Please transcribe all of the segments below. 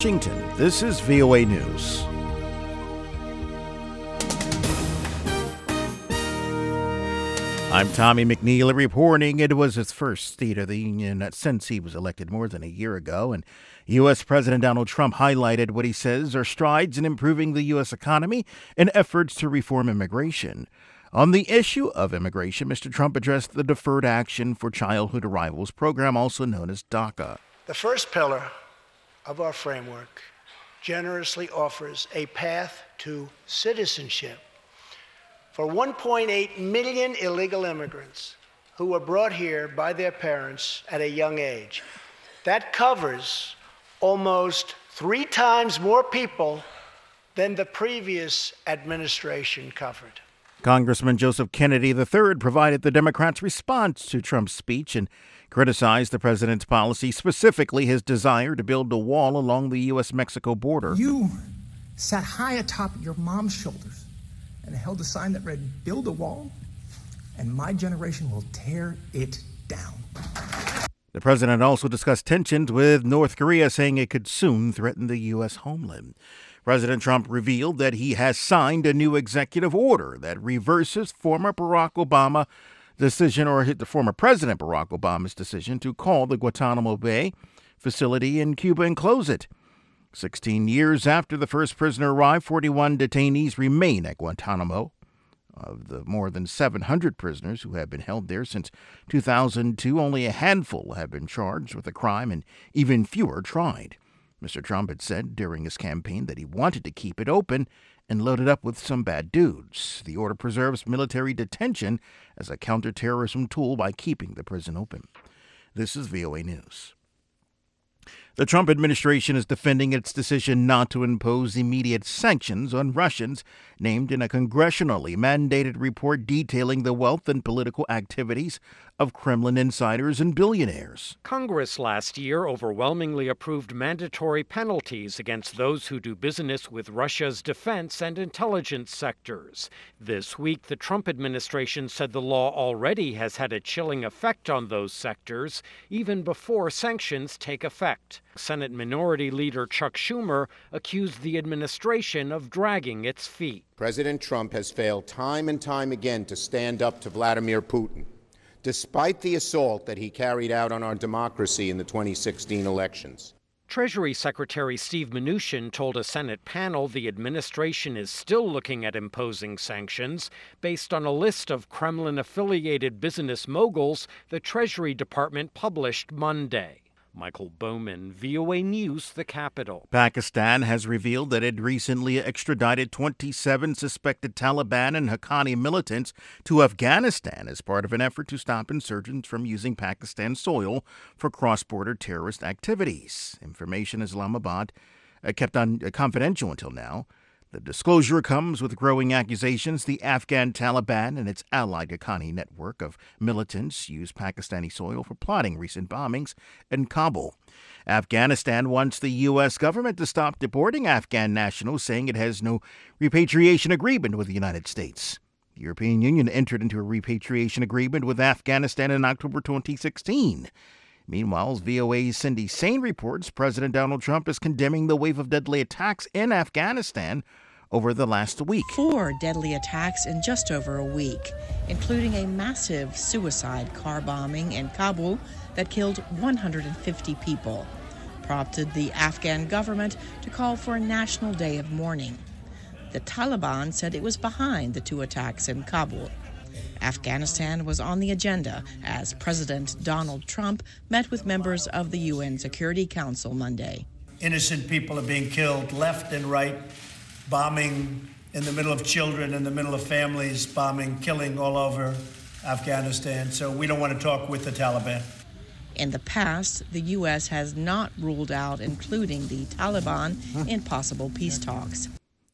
Washington, this is VOA News. I'm Tommy McNeil reporting. It was his first State of the Union since he was elected more than a year ago, and U.S. President Donald Trump highlighted what he says are strides in improving the U.S. economy and efforts to reform immigration. On the issue of immigration, Mr. Trump addressed the Deferred Action for Childhood Arrivals program, also known as DACA. The first pillar of our framework generously offers a path to citizenship for 1.8 million illegal immigrants who were brought here by their parents at a young age. That covers almost 3 times more people than the previous administration covered. Congressman Joseph Kennedy III provided the Democrats' response to Trump's speech and criticized the president's policy, specifically his desire to build a wall along the U.S.-Mexico border. You sat high atop your mom's shoulders and held a sign that read, "Build a wall, and my generation will tear it down." The president also discussed tensions with North Korea, saying it could soon threaten the U.S. homeland. President Trump revealed that he has signed a new executive order that reverses former Barack Obama decision, or the former President Barack Obama's decision to call the Guantanamo Bay facility in Cuba and close it. 16 years after the first prisoner arrived, 41 detainees remain at Guantanamo. Of the more than 700 prisoners who have been held there since 2002, only a handful have been charged with a crime and even fewer tried. Mr. Trump had said during his campaign that he wanted to keep it open and load it up with some bad dudes. The order preserves military detention as a counterterrorism tool by keeping the prison open. This is VOA News. The Trump administration is defending its decision not to impose immediate sanctions on Russians named in a congressionally mandated report detailing the wealth and political activities of Kremlin insiders and billionaires. Congress last year overwhelmingly approved mandatory penalties against those who do business with Russia's defense and intelligence sectors. This week, the Trump administration said the law already has had a chilling effect on those sectors, even before sanctions take effect. Senate Minority Leader Chuck Schumer accused the administration of dragging its feet. President Trump has failed time and time again to stand up to Vladimir Putin, despite the assault that he carried out on our democracy in the 2016 elections. Treasury Secretary Steve Mnuchin told a Senate panel the administration is still looking at imposing sanctions based on a list of Kremlin-affiliated business moguls the Treasury Department published Monday. Michael Bowman, VOA News, the Capitol. Pakistan has revealed that it recently extradited 27 suspected Taliban and Haqqani militants to Afghanistan as part of an effort to stop insurgents from using Pakistan soil for cross-border terrorist activities. Information Islamabad kept confidential until now. The disclosure comes with growing accusations the Afghan Taliban and its allied Haqqani network of militants used Pakistani soil for plotting recent bombings in Kabul. Afghanistan wants the U.S. government to stop deporting Afghan nationals, saying it has no repatriation agreement with the United States. The European Union entered into a repatriation agreement with Afghanistan in October 2016. Meanwhile, VOA's Cindy Sain reports President Donald Trump is condemning the wave of deadly attacks in Afghanistan over the last week. 4 deadly attacks in just over a week, including a massive suicide car bombing in Kabul that killed 150 people, prompted the Afghan government to call for a national day of mourning. The Taliban said it was behind the 2 attacks in Kabul. Afghanistan was on the agenda as President Donald Trump met with members of the UN Security Council Monday. Innocent people are being killed left and right, bombing in the middle of children, in the middle of families, bombing, killing all over Afghanistan. So we don't want to talk with the Taliban. In the past, the U.S. has not ruled out including the Taliban in possible peace talks.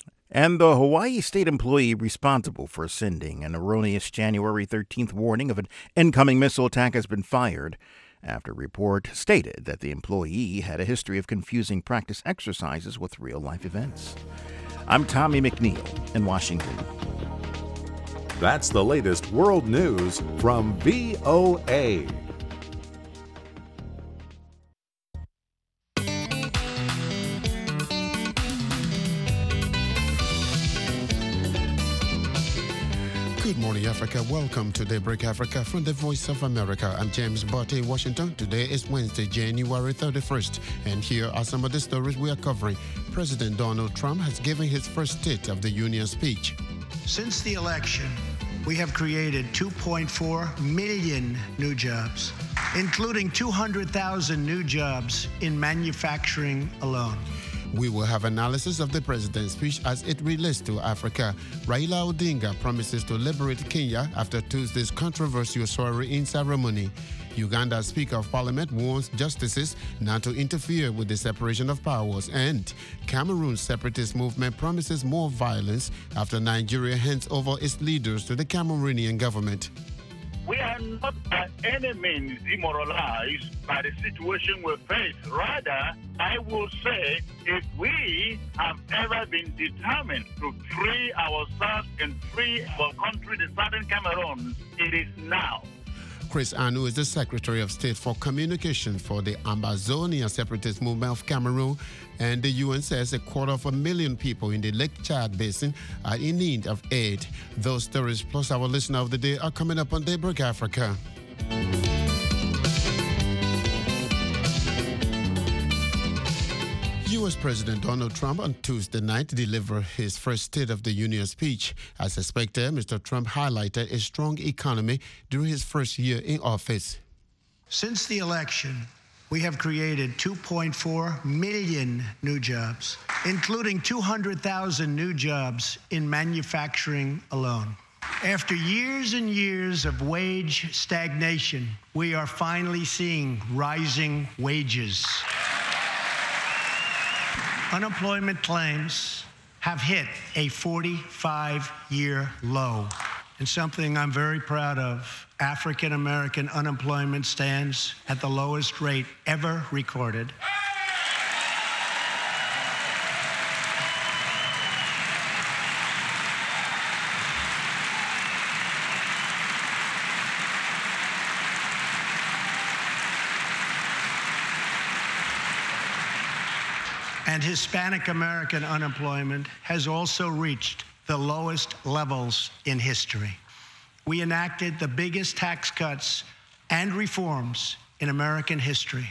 And the Hawaii state employee responsible for sending an erroneous January 13th warning of an incoming missile attack has been fired after a report stated that the employee had a history of confusing practice exercises with real-life events. I'm Tommy McNeil in Washington. That's the latest world news from VOA. Good morning, Africa. Welcome to Daybreak Africa from the Voice of America. I'm James Botte in Washington. Today is Wednesday, January 31st, and here are some of the stories we are covering. President Donald Trump has given his first State of the Union speech. Since the election, we have created 2.4 million new jobs, including 200,000 new jobs in manufacturing alone. We will have analysis of the president's speech as it relates to Africa. Raila Odinga promises to liberate Kenya after Tuesday's controversial swearing-in ceremony. Uganda's Speaker of Parliament warns justices not to interfere with the separation of powers. And Cameroon's separatist movement promises more violence after Nigeria hands over its leaders to the Cameroonian government. We are not by any means demoralized by the situation we face. Rather, I will say, if we have ever been determined to free ourselves and free our country, the Southern Cameroon, it is now. Chris Anu is the Secretary of State for Communication for the Ambazonia separatist movement of Cameroon, and the UN says 250,000 people in the Lake Chad Basin are in need of aid. Those stories plus our listener of the day are coming up on Daybreak Africa. U.S. President Donald Trump on Tuesday night delivered his first State of the Union speech. As expected, Mr. Trump highlighted a strong economy during his first year in office. Since the election, we have created 2.4 million new jobs, including 200,000 new jobs in manufacturing alone. After years and years of wage stagnation, we are finally seeing rising wages. Unemployment claims have hit a 45-year low, and something I'm very proud of. African American unemployment stands at the lowest rate ever recorded. And Hispanic American unemployment has also reached the lowest levels in history. We enacted the biggest tax cuts and reforms in American history.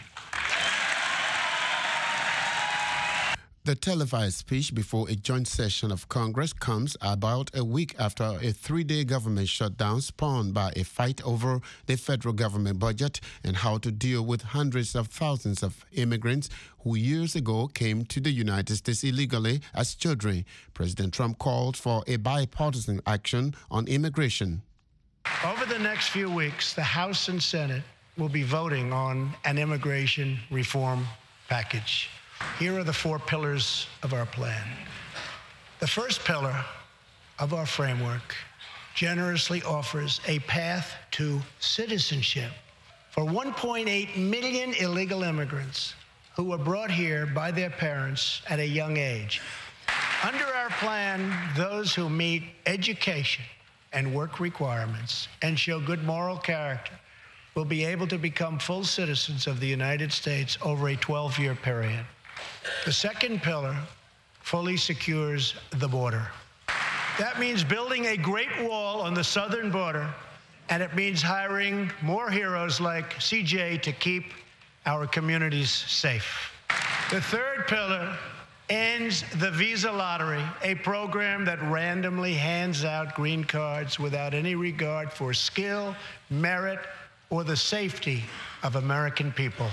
The televised speech before a joint session of Congress comes about a week after a 3-day government shutdown spawned by a fight over the federal government budget and how to deal with hundreds of thousands of immigrants who years ago came to the United States illegally as children. President Trump called for a bipartisan action on immigration. Over the next few weeks, the House and Senate will be voting on an immigration reform package. Here are the 4 pillars of our plan. The first pillar of our framework generously offers a path to citizenship for 1.8 million illegal immigrants who were brought here by their parents at a young age. Under our plan, those who meet education and work requirements and show good moral character will be able to become full citizens of the United States over a 12-year period. The second pillar fully secures the border. That means building a great wall on the southern border, and it means hiring more heroes like CJ to keep our communities safe. The third pillar ends the visa lottery, a program that randomly hands out green cards without any regard for skill, merit, or the safety of American people.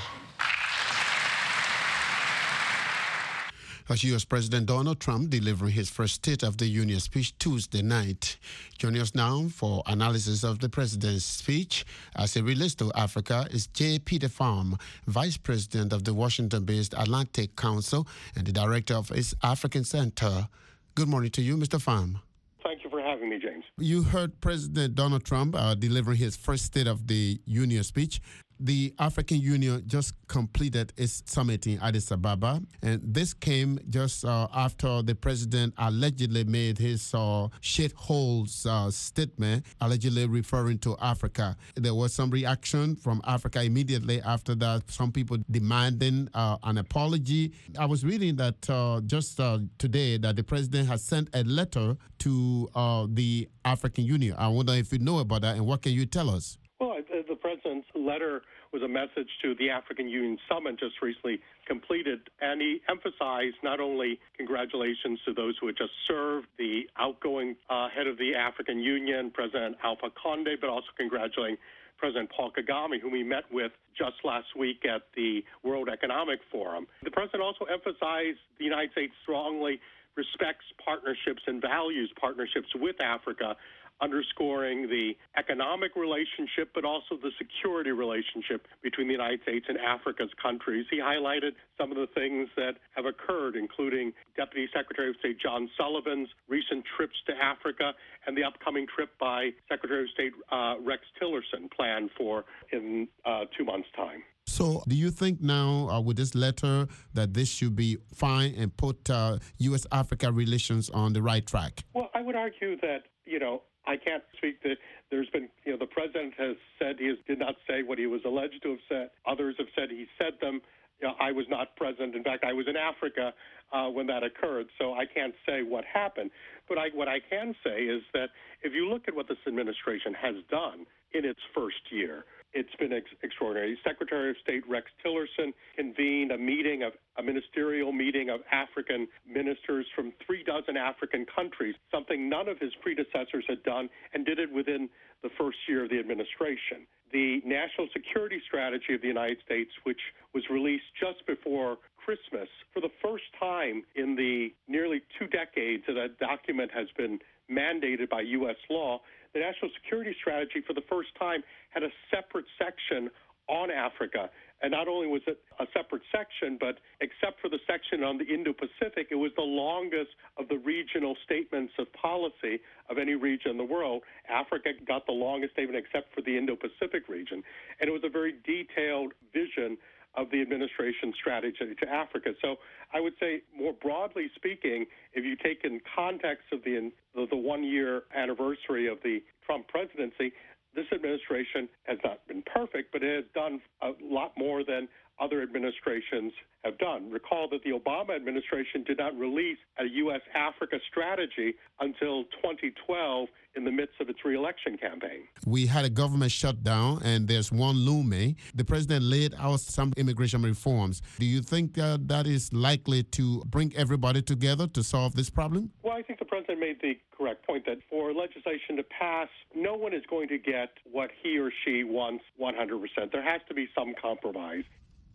As U.S. President Donald Trump delivering his first State of the Union speech Tuesday night. Joining us now for analysis of the president's speech as it relates to Africa is J. Peter Pham, Vice President of the Washington-based Atlantic Council and the Director of its African Center. Good morning to you, Mr. Pham. Thank you for having me, James. You heard President Donald Trump delivering his first State of the Union speech. The African Union just completed its summit in Addis Ababa, and this came just after the president allegedly made his shitholes statement, allegedly referring to Africa. There was some reaction from Africa immediately after that, some people demanding an apology. I was reading that just today that the president has sent a letter to the African Union. I wonder if you know about that, and what can you tell us? Well, the president's letter was a message to the African Union summit just recently completed, and he emphasized not only congratulations to those who had just served the outgoing head of the African Union, President Alpha Conde, but also congratulating President Paul Kagame, whom he met with just last week at the World Economic Forum. The president also emphasized the United States strongly respects partnerships and values partnerships with Africa, underscoring the economic relationship, but also the security relationship between the United States and Africa's countries. He highlighted some of the things that have occurred, including Deputy Secretary of State John Sullivan's recent trips to Africa and the upcoming trip by Secretary of State Rex Tillerson planned for in 2 months' time. So do you think now with this letter that this should be fine and put U.S.-Africa relations on the right track? Well, I would argue that, I can't speak to, there's been, the president has said he did not say what he was alleged to have said. Others have said he said them. I was not present. In fact, I was in Africa when that occurred, so I can't say what happened. But what I can say is that if you look at what this administration has done in its first year, it's been extraordinary. Secretary of State Rex Tillerson convened a ministerial meeting of African ministers from 36 African countries, something none of his predecessors had done, and did it within the first year of the administration. The National Security Strategy of the United States, which was released just before Christmas, for the first time in the nearly 2 decades that that document has been mandated by U.S. law, the National Security Strategy for the first time had a separate section on Africa. And not only was it a separate section, but except for the section on the Indo-Pacific, it was the longest of the regional statements of policy of any region in the world. Africa got the longest statement except for the Indo-Pacific region. And it was a very detailed vision of the administration's strategy to Africa. So I would say, more broadly speaking, if you take in context of the 1-year anniversary of the Trump presidency, this administration has not been perfect, but it has done a lot more than other administrations have done. Recall that the Obama administration did not release a U.S.-Africa strategy until 2012 in the midst of its re-election campaign. We had a government shutdown, and there's one looming. The president laid out some immigration reforms. Do you think that is likely to bring everybody together to solve this problem? Well, I think the president made the correct point that for legislation to pass, no one is going to get what he or she wants 100%. There has to be some compromise.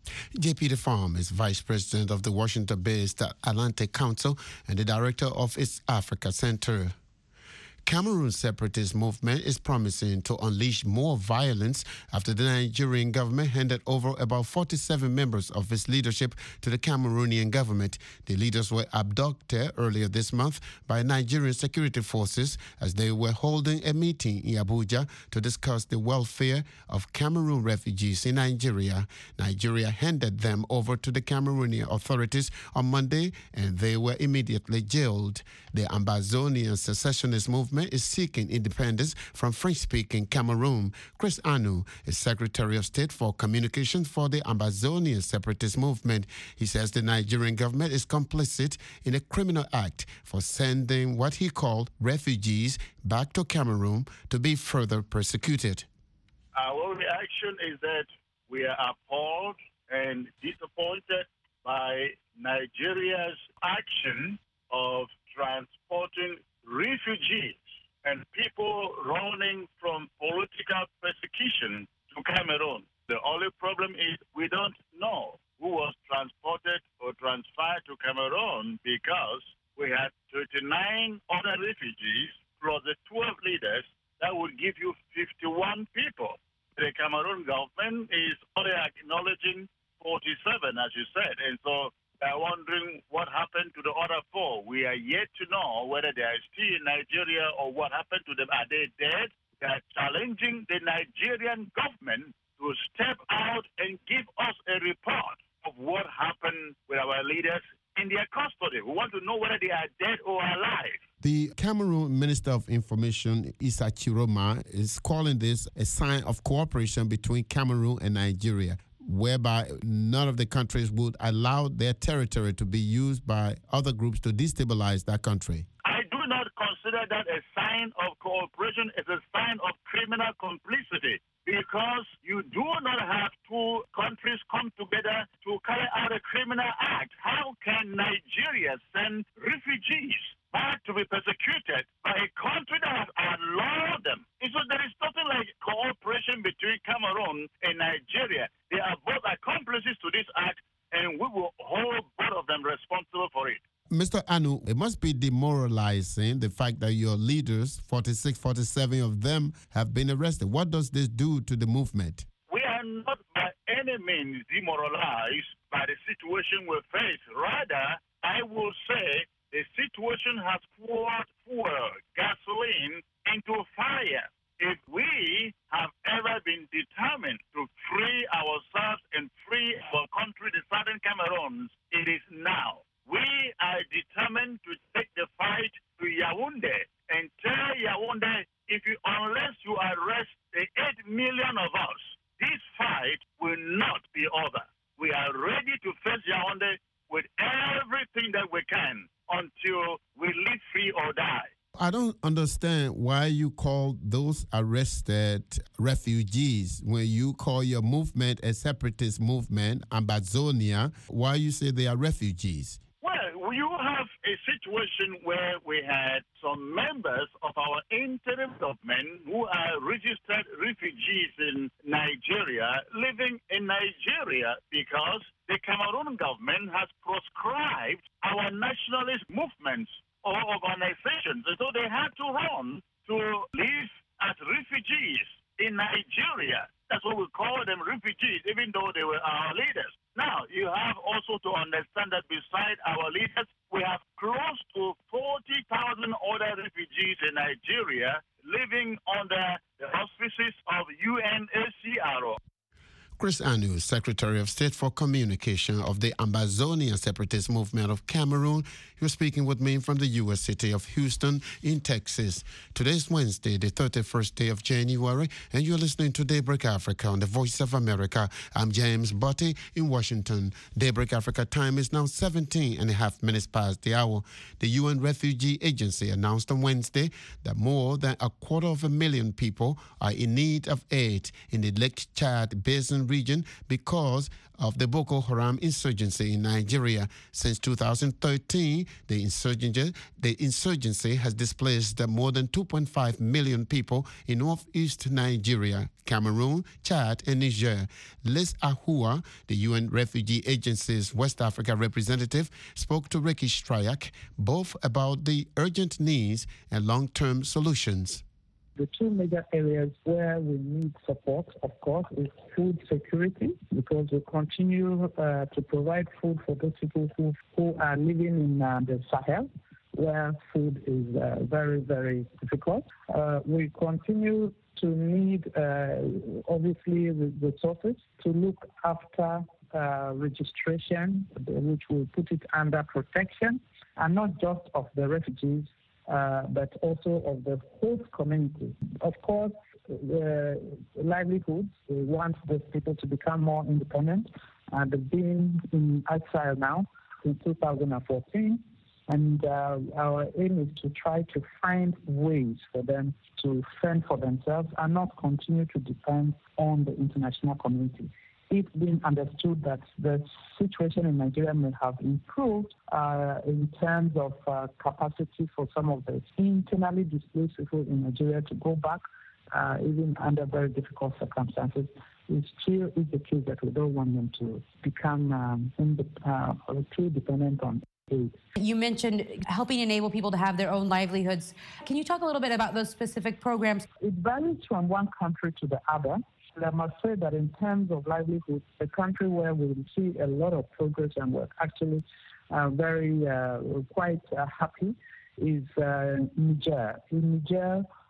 J. Peter Pham is Vice President of the Washington-based Atlantic Council and the Director of its Africa Center. Cameroon's separatist movement is promising to unleash more violence after the Nigerian government handed over about 47 members of its leadership to the Cameroonian government. The leaders were abducted earlier this month by Nigerian security forces as they were holding a meeting in Abuja to discuss the welfare of Cameroon refugees in Nigeria. Nigeria handed them over to the Cameroonian authorities on Monday, and they were immediately jailed. The Ambazonian secessionist movement is seeking independence from French-speaking Cameroon. Chris Anu is Secretary of State for Communications for the Ambazonian separatist movement. He says the Nigerian government is complicit in a criminal act for sending what he called refugees back to Cameroon to be further persecuted. Our reaction is that we are appalled and disappointed by Nigeria's action of transporting refugees and people running from political persecution to Cameroon. The only problem is we don't know who was transported or transferred to Cameroon because we had 39 other refugees plus the 12 leaders. That would give you 51 people. The Cameroon government is only acknowledging 47, as you said, and so they're wondering what happened to the other 4. We are yet to know whether they are still in Nigeria or what happened to them. Are they dead? They are challenging the Nigerian government to step out and give us a report of what happened with our leaders in their custody. We want to know whether they are dead or alive. The Cameroon Minister of Information, Issa Chiroma, is calling this a sign of cooperation between Cameroon and Nigeria, whereby none of the countries would allow their territory to be used by other groups to destabilize that country. I do not consider that a sign of cooperation. It's a sign of criminal complicity, because you do not have two countries come together to carry out a criminal act. How can Nigeria send refugees back to be persecuted by a country that has allowed them? So there is nothing like cooperation between Cameroon and Nigeria. They are both accomplices to this act, and we will hold both of them responsible for it. Mr. Anu, it must be demoralizing the fact that your leaders, 46, 47 of them, have been arrested. What does this do to the movement? We are not by any means demoralized by the situation we face. Rather, I will say the situation has poured fuel, gasoline into fire. If we have ever been determined to free ourselves and free our country, the Southern Cameroons, it is now. We are determined to take the fight to Yaoundé and tell Yaoundé, unless you arrest the 8 million of us, this fight will not be over. We are ready to face Yaoundé with everything that we can until we live free or die. I don't understand why you call those arrested refugees when you call your movement a separatist movement, Ambazonia. Why you say they are refugees? Well, you have a situation where we had some members of our interim government who are registered refugees in Nigeria living in Nigeria because the Cameroon government has proscribed our nationalist movements or organizations. And so they had to run to live as refugees in Nigeria. That's what we call them, refugees, even though they were our leaders. Now, you have also to understand that beside our leaders, we have close to 40,000 other refugees in Nigeria living under the auspices of UNHCR. Chris Anu, Secretary of State for Communication of the Ambazonian Separatist Movement of Cameroon. You're speaking with me from the U.S. city of Houston in Texas. Today is Wednesday, the 31st day of January, and you're listening to Daybreak Africa on the Voice of America. I'm James Botti in Washington. Daybreak Africa time is now 17 and a half minutes past the hour. The UN Refugee Agency announced on Wednesday that more than 250,000 people are in need of aid in the Lake Chad Basin region because of the Boko Haram insurgency in Nigeria. Since 2013, the insurgency has displaced more than 2.5 million people in northeast Nigeria, Cameroon, Chad, and Niger. Liz Ahua, the UN Refugee Agency's West Africa representative, spoke to Ricky Stryak both about the urgent needs and long-term solutions. The two major areas where we need support, of course, is food security, because we continue to provide food for those people who are living in the Sahel, where food is very, very difficult. We continue to need, obviously, resources to look after registration, which will put it under protection, and not just of the refugees, but also of the host community. Of course, livelihoods, we want those people to become more independent. They've been in exile now since 2014, and our aim is to try to find ways for them to fend for themselves and not continue to depend on the international community. It's been understood that the situation in Nigeria may have improved in terms of capacity for some of the internally displaced people in Nigeria to go back, even under very difficult circumstances. It still is the case that we don't want them to become too dependent on aid. You mentioned helping enable people to have their own livelihoods. Can you talk a little bit about those specific programs? It varies from one country to the other. I must say that in terms of livelihood, the country where we see a lot of progress and we're actually quite happy is Niger. In Niger,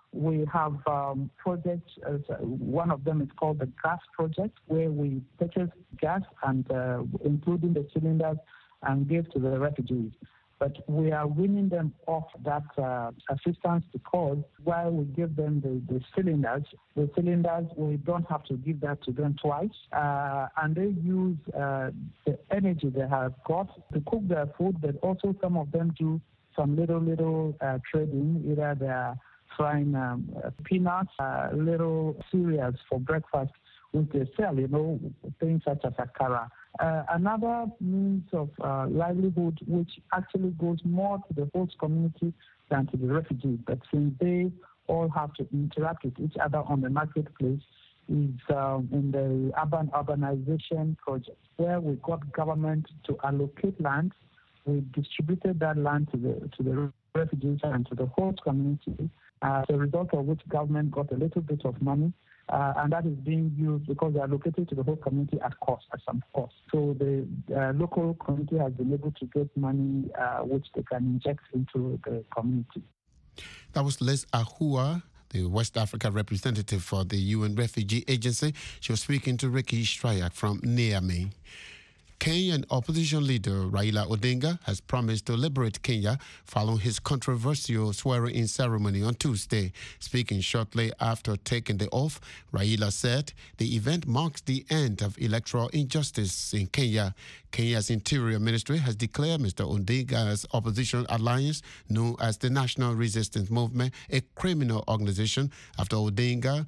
We have projects, one of them is called the gas project, where we purchase gas and including the cylinders and give to the refugees. But we are weaning them off that assistance because while we give them the cylinders, we don't have to give that to them twice. And they use the energy they have got to cook their food, but also some of them do some little trading. Either they're frying peanuts, little cereals for breakfast, which they sell, things such as akara. Another means of livelihood, which actually goes more to the host community than to the refugees, but since they all have to interact with each other on the marketplace, is in the urbanization project, where we got government to allocate land. We distributed that land to the refugees and to the host community, as a result of which government got a little bit of money. And that is being used because they are located to the whole community at some cost. So the local community has been able to get money which they can inject into the community. That was Liz Ahua, the West Africa representative for the UN Refugee Agency. She was speaking to Ricky Stryak from Niamey. Kenyan opposition leader Raila Odinga has promised to liberate Kenya following his controversial swearing-in ceremony on Tuesday. Speaking shortly after taking the oath, Raila said the event marks the end of electoral injustice in Kenya. Kenya's Interior Ministry has declared Mr. Odinga's opposition alliance, known as the National Resistance Movement, a criminal organization after Odinga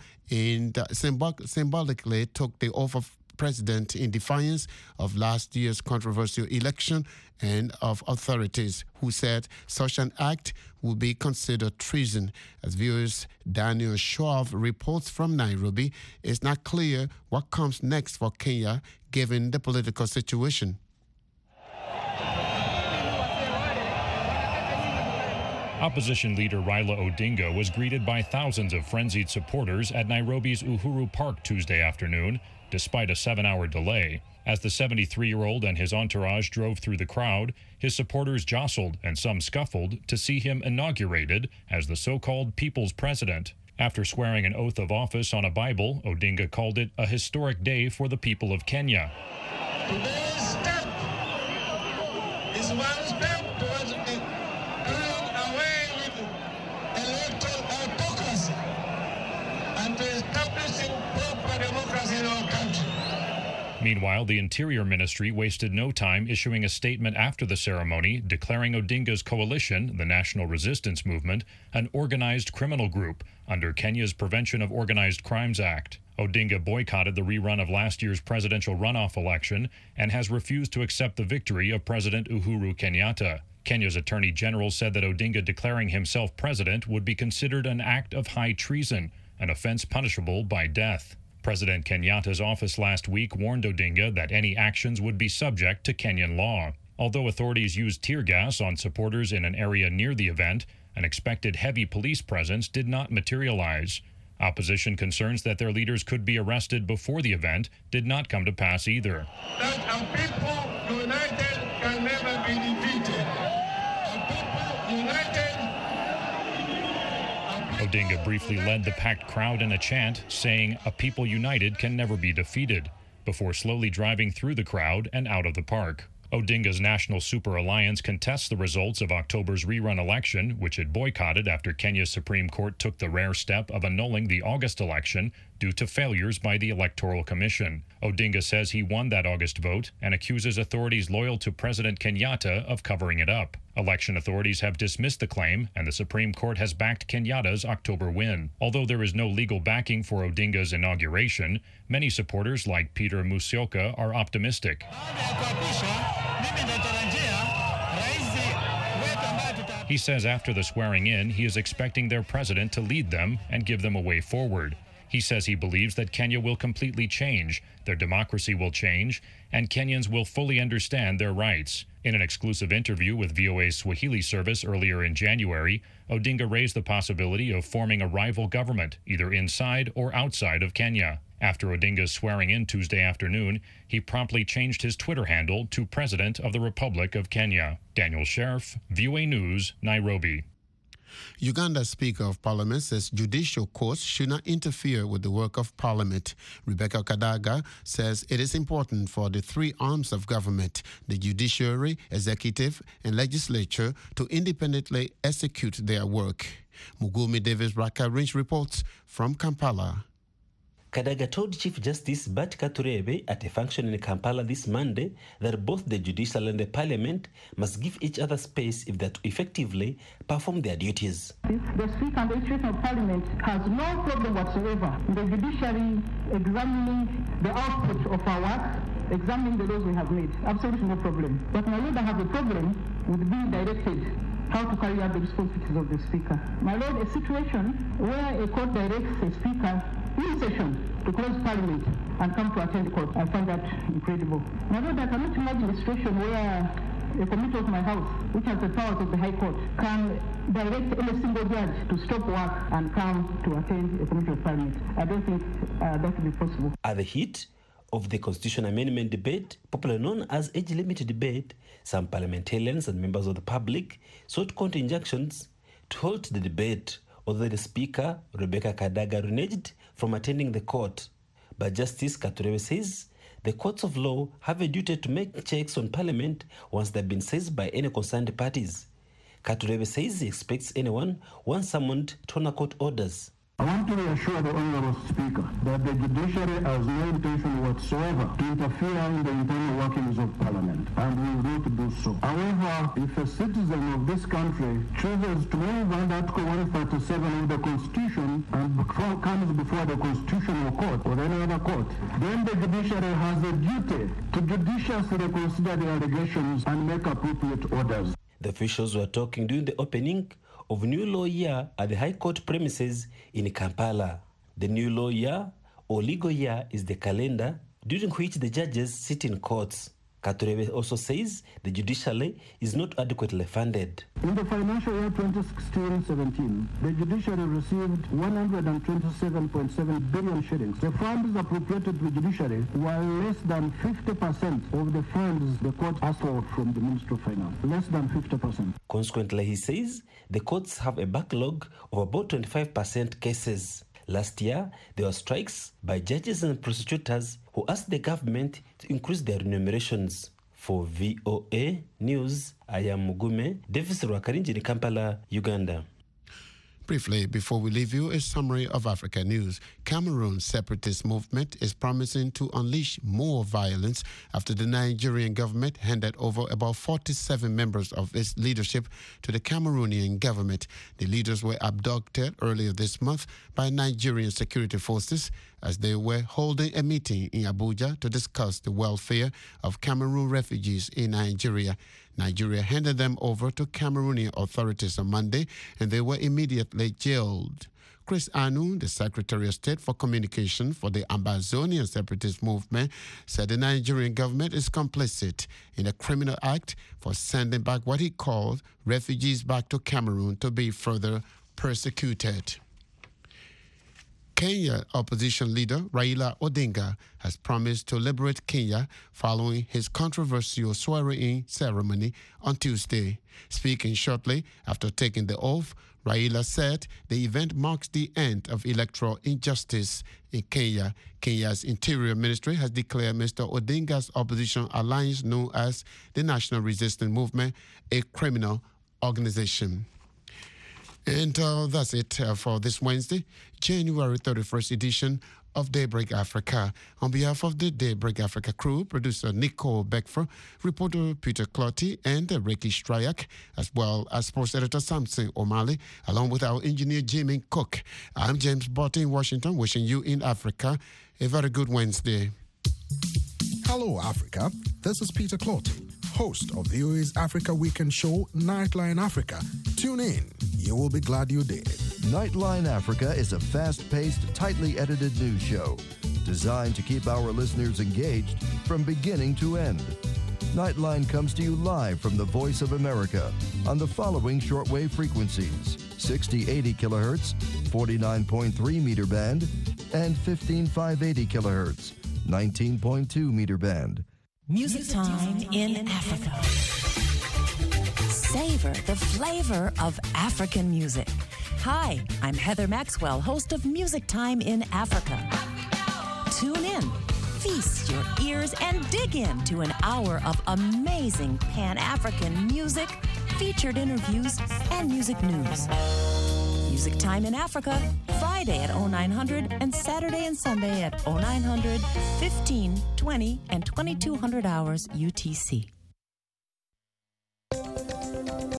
symbolically took the oath of president in defiance of last year's controversial election and of authorities who said such an act would be considered treason. As viewers, Daniel Schwab reports from Nairobi, it's not clear what comes next for Kenya given the political situation. Opposition leader Raila Odinga was greeted by thousands of frenzied supporters at Nairobi's Uhuru Park Tuesday afternoon, despite a 7-hour delay. As the 73-year-old and his entourage drove through the crowd, his supporters jostled and some scuffled to see him inaugurated as the so-called People's President. After swearing an oath of office on a Bible, Odinga called it a historic day for the people of Kenya. Today's step is one step towards doing away with electoral autocracy and to establishing proper democracy in our country. Meanwhile, the Interior Ministry wasted no time issuing a statement after the ceremony declaring Odinga's coalition, the National Resistance Movement, an organized criminal group under Kenya's Prevention of Organized Crimes Act. Odinga boycotted the rerun of last year's presidential runoff election and has refused to accept the victory of President Uhuru Kenyatta. Kenya's Attorney General said that Odinga declaring himself president would be considered an act of high treason, an offense punishable by death. President Kenyatta's office last week warned Odinga that any actions would be subject to Kenyan law. Although authorities used tear gas on supporters in an area near the event, an expected heavy police presence did not materialize. Opposition concerns that their leaders could be arrested before the event did not come to pass either. That a people united can never be defeated. A people united. Odinga briefly led the packed crowd in a chant, saying, "A people united can never be defeated," before slowly driving through the crowd and out of the park. Odinga's National Super Alliance contests the results of October's rerun election, which it boycotted after Kenya's Supreme Court took the rare step of annulling the August election due to failures by the Electoral Commission. Odinga says he won that August vote and accuses authorities loyal to President Kenyatta of covering it up. Election authorities have dismissed the claim, and the Supreme Court has backed Kenyatta's October win. Although there is no legal backing for Odinga's inauguration, many supporters like Peter Musyoka are optimistic. He says after the swearing in, he is expecting their president to lead them and give them a way forward. He says he believes that Kenya will completely change, their democracy will change, and Kenyans will fully understand their rights. In an exclusive interview with VOA's Swahili service earlier in January, Odinga raised the possibility of forming a rival government, either inside or outside of Kenya. After Odinga's swearing in Tuesday afternoon, he promptly changed his Twitter handle to President of the Republic of Kenya. Daniel Sheriff, VOA News, Nairobi. Uganda's Speaker of Parliament says judicial courts should not interfere with the work of Parliament. Rebecca Kadaga says it is important for the three arms of government, the judiciary, executive, and legislature, to independently execute their work. Mugumi Davis Raka-Rinch reports from Kampala. Kadaga told Chief Justice Bart Katurebe at a function in Kampala this Monday that both the judicial and the parliament must give each other space if they to effectively perform their duties. The Speaker and the Institution of Parliament has no problem whatsoever in the judiciary examining the output of our work, examining the laws we have made. Absolutely no problem. But my Lord, I have a problem with being directed how to carry out the responsibilities of the Speaker. My Lord, a situation where a court directs a Speaker in session to close Parliament and come to attend court, I find that incredible. My Lord, I cannot imagine a situation where a committee of my house, which has the powers of the High Court, can direct any single judge to stop work and come to attend a committee of Parliament. I don't think that will be possible. At the heat of the Constitution Amendment debate, popularly known as age-limit debate, some parliamentarians and members of the public sought court injunctions to halt the debate, although the Speaker, Rebecca Kadaga, reneged from attending the court. But Justice Katurebe says the courts of law have a duty to make checks on Parliament once they've been seized by any concerned parties. Katurebe says he expects anyone once summoned to honor court orders. I want to reassure the Honourable Speaker that the judiciary has no intention whatsoever to interfere in the internal workings of Parliament, and will not do so. However, if a citizen of this country chooses to move under Article 137 of the Constitution and comes before the Constitutional Court or any other court, then the judiciary has a duty to judiciously consider the allegations and make appropriate orders. The officials were talking during the opening of New Law Year at the High Court premises in Kampala. The New Law Year or legal year is the calendar during which the judges sit in courts. Katurebe also says the judiciary is not adequately funded. In the financial year 2016-17, the judiciary received 127.7 billion shillings. The funds appropriated to the judiciary were less than 50% of the funds the court asked for from the Ministry of Finance. Less than 50%. Consequently, he says the courts have a backlog of about 25% cases. Last year, there were strikes by judges and prosecutors who asked the government to increase their remunerations. For VOA News, I am Mugume Davis Rwakarinji in Kampala, Uganda. Briefly, before we leave you, a summary of Africa news. Cameroon's separatist movement is promising to unleash more violence after the Nigerian government handed over about 47 members of its leadership to the Cameroonian government. The leaders were abducted earlier this month by Nigerian security forces as they were holding a meeting in Abuja to discuss the welfare of Cameroon refugees in Nigeria. Nigeria handed them over to Cameroonian authorities on Monday, and they were immediately jailed. Chris Anu, the Secretary of State for Communication for the Ambazonian separatist movement, said the Nigerian government is complicit in a criminal act for sending back what he called refugees back to Cameroon to be further persecuted. Kenya opposition leader Raila Odinga has promised to liberate Kenya following his controversial swearing-in ceremony on Tuesday. Speaking shortly after taking the oath, Raila said the event marks the end of electoral injustice in Kenya. Kenya's Interior Ministry has declared Mr. Odinga's opposition alliance, known as the National Resistance Movement, a criminal organization. And that's it for this Wednesday, January 31st edition of Daybreak Africa. On behalf of the Daybreak Africa crew, producer Nicole Beckford, reporter Peter Clotty, and Ricky Stryak, as well as sports editor Samson O'Malley, along with our engineer Jimmy Cook. I'm James Botte in Washington, wishing you in Africa a very good Wednesday. Hello, Africa. This is Peter Clotty, host of VOA's Africa Weekend show, Nightline Africa. Tune in. You will be glad you did. Nightline Africa is a fast-paced, tightly edited news show designed to keep our listeners engaged from beginning to end. Nightline comes to you live from the Voice of America on the following shortwave frequencies: 6080 kilohertz, 49.3 meter band, and 15580 kilohertz, 19.2 meter band. Music time in Africa. Save flavor of African music. Hi, I'm Heather Maxwell, host of Music Time in Africa. Tune in, feast your ears, and dig into an hour of amazing Pan-African music, featured interviews, and music news. Music Time in Africa, Friday at 0900 and Saturday and Sunday at 0900, 15, 20, and 2200 hours UTC.